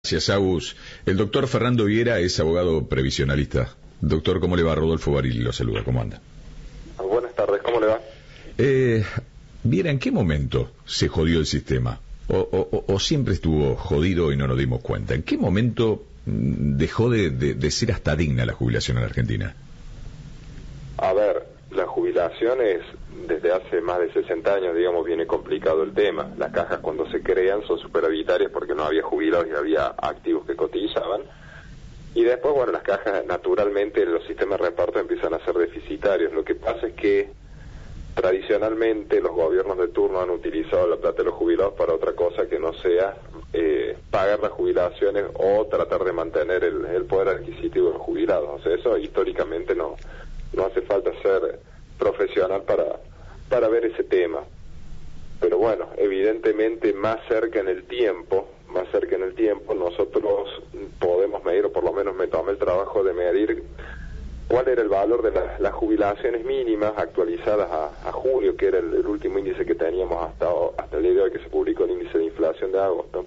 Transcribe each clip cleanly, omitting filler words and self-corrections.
Gracias, Agus. El doctor Fernando Viera es abogado previsionalista. Doctor, ¿cómo le va? Rodolfo Barili lo saluda. ¿Cómo anda? Buenas tardes, ¿cómo le va? Viera, ¿en qué momento se jodió el sistema? ¿O siempre estuvo jodido y no nos dimos cuenta? ¿En qué momento dejó de ser hasta digna la jubilación en Argentina? A ver, la jubilación es, desde hace más de 60 años, digamos, viene complicado el tema. Las cajas cuando se crean son superavitarias porque no había jubilados y había activos que cotizaban. Y después, bueno, las cajas naturalmente los sistemas de reparto empiezan a ser deficitarios. Lo que pasa es que tradicionalmente los gobiernos de turno han utilizado la plata de los jubilados para otra cosa que no sea pagar las jubilaciones o tratar de mantener el poder adquisitivo de los jubilados. O sea, eso históricamente no hace falta ser profesional para ver ese tema. Pero bueno, evidentemente más cerca en el tiempo, nosotros podemos medir, o por lo menos me tomé el trabajo de medir cuál era el valor de las jubilaciones mínimas actualizadas a julio, que era el último índice que teníamos hasta el día de hoy, que se publicó el índice de inflación de agosto.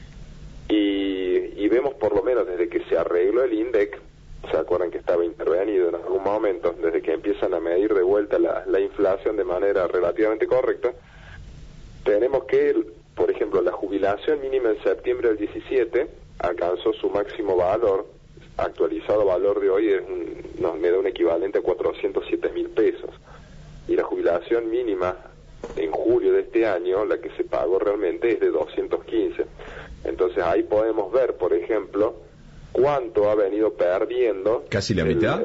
Y vemos por lo menos desde que se arregló el INDEC, ¿se acuerdan que estaba intervenido en algún momento? Desde que empiezan a medir de vuelta la inflación de manera relativamente correcta, tenemos que, por ejemplo, la jubilación mínima en septiembre del 17 alcanzó su máximo valor, actualizado valor de hoy me da un equivalente a 407.000 pesos. Y la jubilación mínima en julio de este año, la que se pagó realmente, es de 215. Entonces ahí podemos ver, por ejemplo, cuánto ha venido perdiendo. ¿Casi la mitad?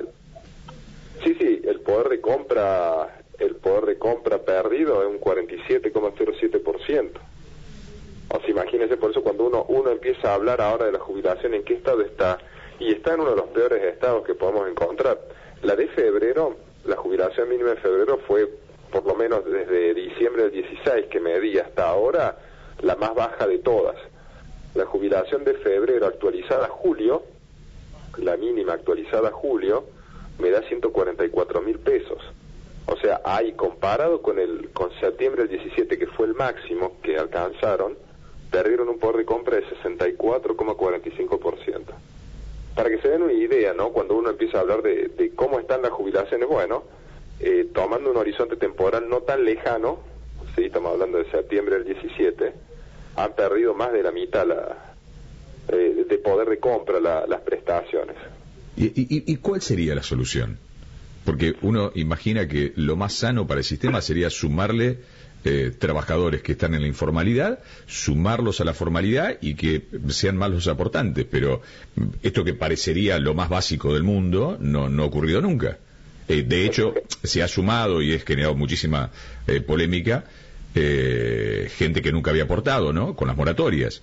Sí, el poder de compra perdido es un 47,07%. O sea, imagínense, por eso cuando uno empieza a hablar ahora de la jubilación, ¿en qué estado está? Y está en uno de los peores estados que podemos encontrar. La de febrero, la jubilación mínima de febrero fue, por lo menos desde diciembre del 16 que medí hasta ahora, la más baja de todas. La jubilación de febrero actualizada a julio, la mínima actualizada a julio, me da 144.000 pesos. O sea, ahí comparado con septiembre del 17, que fue el máximo que alcanzaron, perdieron un poder de compra de 64,45%. Para que se den una idea, ¿no? Cuando uno empieza a hablar de cómo están las jubilaciones, bueno, tomando un horizonte temporal no tan lejano, sí, estamos hablando de septiembre del 17, han perdido más de la mitad de poder de compra las prestaciones. ¿Y cuál sería la solución? Porque uno imagina que lo más sano para el sistema sería sumarle trabajadores que están en la informalidad, sumarlos a la formalidad y que sean más los aportantes, pero esto que parecería lo más básico del mundo no ha ocurrido nunca. De hecho, se ha sumado y es generado muchísima polémica, gente que nunca había aportado, ¿no? Con las moratorias,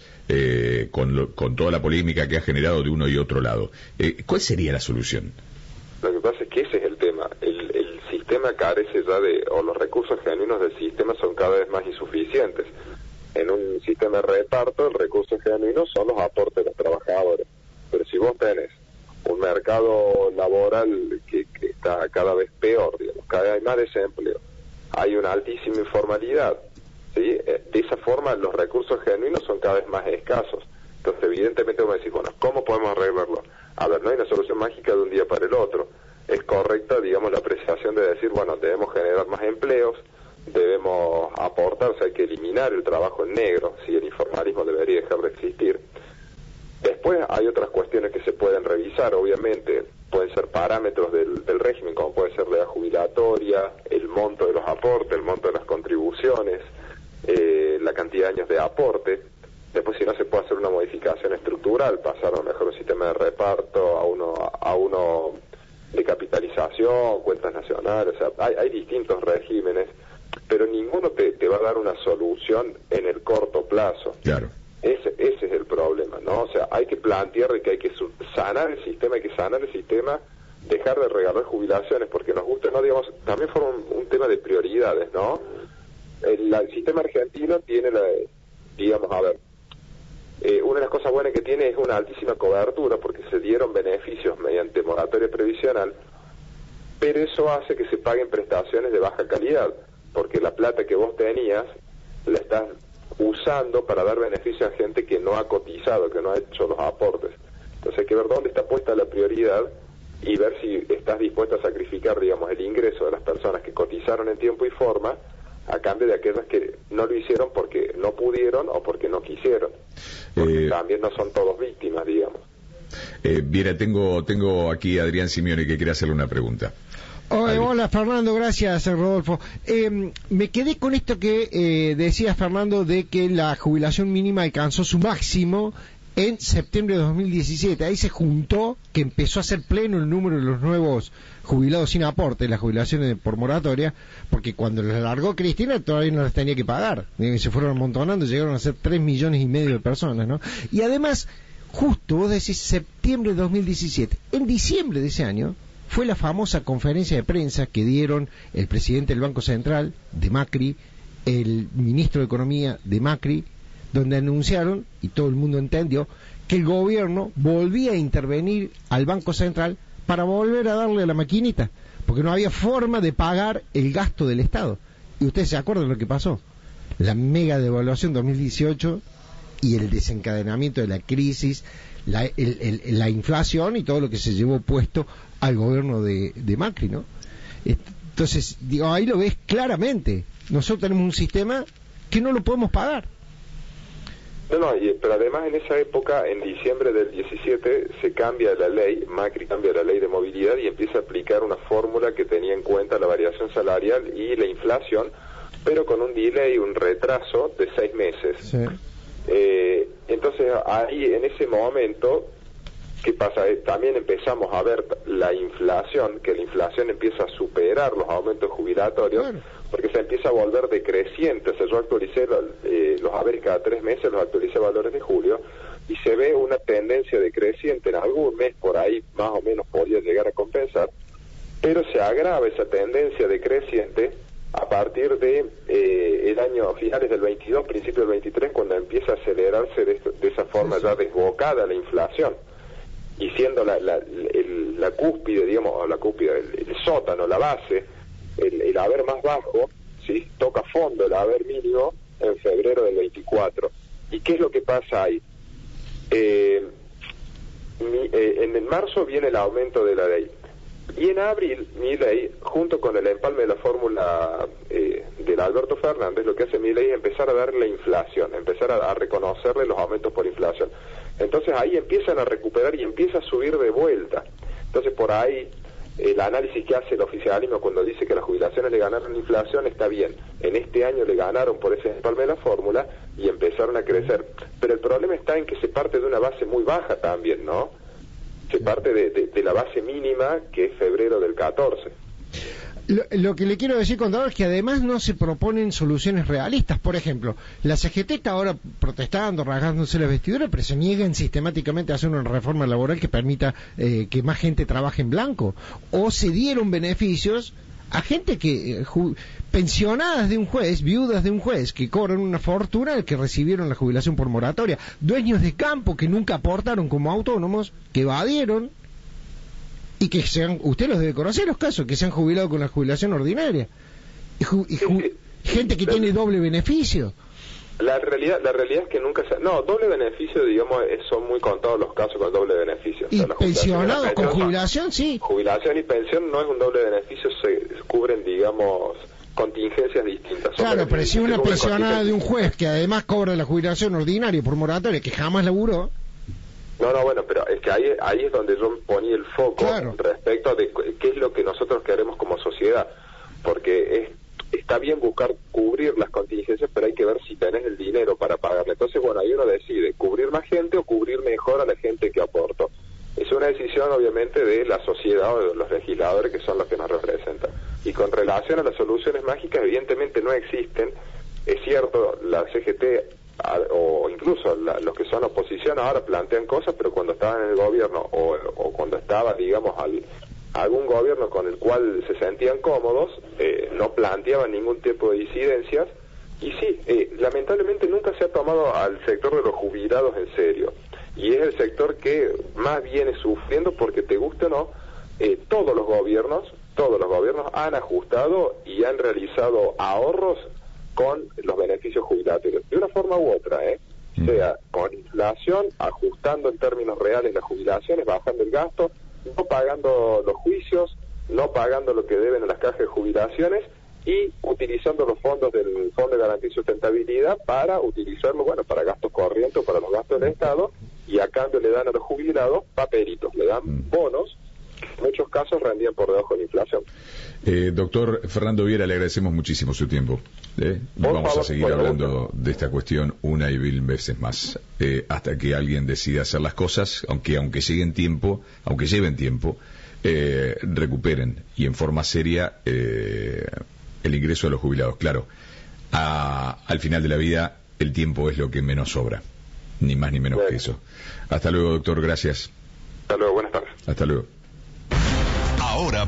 con toda la polémica que ha generado de uno y otro lado. ¿Cuál sería la solución? Lo que pasa es que ese es el tema. El sistema carece ya o los recursos genuinos del sistema son cada vez más insuficientes. En un sistema de reparto, el recurso genuino son los aportes de los trabajadores. Pero si vos tenés un mercado laboral que está cada vez peor, digamos, cada vez hay más desempleo, hay una altísima informalidad, ¿sí? De esa forma los recursos genuinos son cada vez más escasos. Entonces, evidentemente, vos decís, bueno, ¿cómo podemos arreglarlo? A ver, no hay una solución mágica de un día para el otro. Es correcta, digamos, la apreciación de decir, bueno, debemos generar más empleos, debemos aportar, o sea, hay que eliminar el trabajo en negro, si el informalismo debería dejar de existir. Después hay otras cuestiones que se pueden revisar, obviamente, pueden ser parámetros del régimen, como puede ser la edad jubilatoria, el monto de los aportes, el monto de las contribuciones, la cantidad de años de aporte. Después, si no, se puede hacer una modificación estructural, pasar a un mejor sistema de reparto, a uno de capitalización, cuentas nacionales. O sea, hay distintos regímenes, pero ninguno te va a dar una solución en el corto plazo. Claro. Ese es el problema, ¿no? O sea, hay que plantear de que hay que sanar el sistema, dejar de regalar jubilaciones, porque nos gusta, ¿no? Digamos, también fue un tema de prioridades, ¿no? El sistema argentino tiene una de las cosas buenas que tiene es una altísima cobertura, porque se dieron beneficios mediante moratoria previsional, pero eso hace que se paguen prestaciones de baja calidad, porque la plata que vos tenías la estás usando para dar beneficio a gente que no ha cotizado, que no ha hecho los aportes. Entonces hay que ver dónde está puesta la prioridad y ver si estás dispuesto a sacrificar, digamos, el ingreso de las personas que cotizaron en tiempo y forma a cambio de aquellas que no lo hicieron porque no pudieron o porque no quisieron. Porque también no son todos víctimas, digamos. Mira, tengo aquí a Adrián Simeone que quiere hacerle una pregunta. Hola Fernando, gracias Rodolfo. Me quedé con esto que decías, Fernando, de que la jubilación mínima alcanzó su máximo en septiembre de 2017. Ahí se juntó que empezó a ser pleno el número de los nuevos jubilados sin aporte, las jubilaciones por moratoria, porque cuando los largó Cristina todavía no las tenía que pagar. Se fueron amontonando, llegaron a ser 3,5 millones de personas, ¿no? Y además, justo vos decís septiembre de 2017, en diciembre de ese año fue la famosa conferencia de prensa que dieron el presidente del Banco Central, de Macri, el ministro de Economía, de Macri, donde anunciaron, y todo el mundo entendió, que el gobierno volvía a intervenir al Banco Central para volver a darle a la maquinita, porque no había forma de pagar el gasto del Estado. Y ustedes se acuerdan lo que pasó, la mega devaluación 2018 y el desencadenamiento de la crisis, la inflación y todo lo que se llevó puesto al gobierno de Macri, ¿no? Entonces, digo, ahí lo ves claramente. Nosotros tenemos un sistema que no lo podemos pagar. Pero además en esa época, en diciembre del 17, se cambia la ley, Macri cambia la ley de movilidad y empieza a aplicar una fórmula que tenía en cuenta la variación salarial y la inflación, pero con un delay, un retraso de 6 meses. Sí. Entonces ahí, en ese momento, ¿qué pasa? También empezamos a ver la inflación, que la inflación empieza a superar los aumentos jubilatorios, bueno, porque se empieza a volver decreciente. O sea, yo actualicé los haberes cada 3 meses, los actualicé valores de julio, y se ve una tendencia decreciente. En algún mes por ahí más o menos podría llegar a compensar, pero se agrava esa tendencia decreciente a partir de el año finales del 22, principio del 23, cuando empieza a acelerarse de esa forma ya desbocada la inflación, y siendo la cúspide, digamos, o la cúspide, el sótano, la base, el haber más bajo, ¿sí? Toca fondo el haber mínimo en febrero del 24. ¿Y qué es lo que pasa ahí? En marzo viene el aumento de la ley. Y en abril, Milei, junto con el empalme de la fórmula del Alberto Fernández, lo que hace Milei es empezar a darle la inflación, empezar a reconocerle los aumentos por inflación. Entonces ahí empiezan a recuperar y empieza a subir de vuelta. Entonces por ahí el análisis que hace el oficialismo cuando dice que las jubilaciones le ganaron la inflación está bien. En este año le ganaron por ese empalme de la fórmula y empezaron a crecer. Pero el problema está en que se parte de una base muy baja también, ¿no? Se parte de la base mínima, que es febrero del 14. Lo que le quiero decir, contador, es que además no se proponen soluciones realistas. Por ejemplo, la CGT está ahora protestando, rasgándose las vestiduras, pero se niegan sistemáticamente a hacer una reforma laboral que permita que más gente trabaje en blanco. O se dieron beneficios a gente que pensionadas de un juez, viudas de un juez, que cobran una fortuna, que recibieron la jubilación por moratoria, dueños de campo que nunca aportaron como autónomos, que evadieron y que usted los debe conocer los casos, que se han jubilado con la jubilación ordinaria, gente que tiene doble beneficio. La realidad es que nunca se... No, doble beneficio, digamos, son muy contados los casos con doble beneficio. Y o sea, pensionados con jubilación, sí. Jubilación y pensión no es un doble beneficio, se cubren, digamos, contingencias distintas. Claro, pero si una pensionada de un juez que además cobra la jubilación ordinaria por moratoria, que jamás laburó... No, bueno, pero es que ahí es donde yo ponía el foco, claro, respecto de qué es lo que nosotros queremos como sociedad, porque está bien buscar cubrir las contingencias, pero hay que ver si tenés el dinero para pagarle. Entonces, bueno, ahí uno decide cubrir más gente o cubrir mejor a la gente que aportó. Es una decisión, obviamente, de la sociedad o de los legisladores, que son los que nos representan. Y con relación a las soluciones mágicas, evidentemente no existen. Es cierto, la CGT o incluso los que son oposición ahora plantean cosas, pero cuando estaban en el gobierno o cuando estaba, digamos, algún gobierno con el cual se sentían cómodos, no planteaban ningún tipo de disidencias. Y sí, lamentablemente nunca se ha tomado al sector de los jubilados en serio, y es el sector que más viene sufriendo, porque te guste o no, todos los gobiernos han ajustado y han realizado ahorros con los beneficios jubilatorios, de una forma u otra, sea con inflación, ajustando en términos reales las jubilaciones, bajando el gasto, no pagando los juicios, no pagando lo que deben a las cajas de jubilaciones y utilizando los fondos del Fondo de Garantía y Sustentabilidad para utilizarlo, bueno, para gastos corrientes o para los gastos del Estado, y a cambio le dan a los jubilados papelitos, le dan bonos, que en muchos casos rendían por debajo de la inflación. Doctor Fernando Viera, le agradecemos muchísimo su tiempo. Vamos a seguir hablando de esta cuestión una y mil veces más, hasta que alguien decida hacer las cosas, aunque lleven tiempo, recuperen y en forma seria el ingreso de los jubilados. Claro, al final de la vida el tiempo es lo que menos sobra, ni más ni menos que eso. Hasta luego, doctor, gracias. Hasta luego, buenas tardes. Hasta luego. Ahora